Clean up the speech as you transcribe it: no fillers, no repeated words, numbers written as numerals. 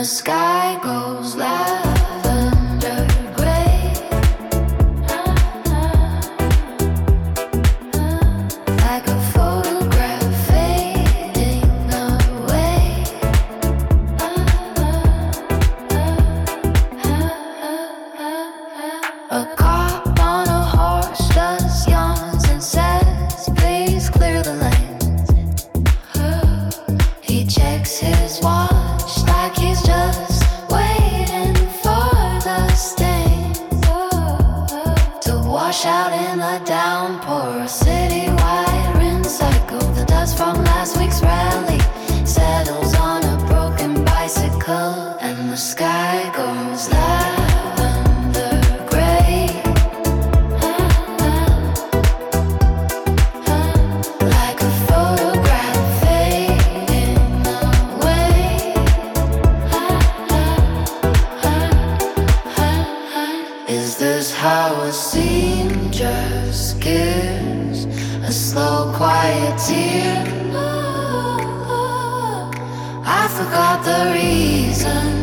the sky goes lavender gray, like a photograph fading away. A cop on a horse just yawns and says, please clear the lanes. He checks his watch like he's just waiting for the stains to wash out in a downpour. A citywide rinse cycle, the dust from last week's rally settles on a broken bicycle, and the sky goes lavender gray, like a photograph fading away. Is this how a seamstress gives a slow, quiet tear? I forgot the reason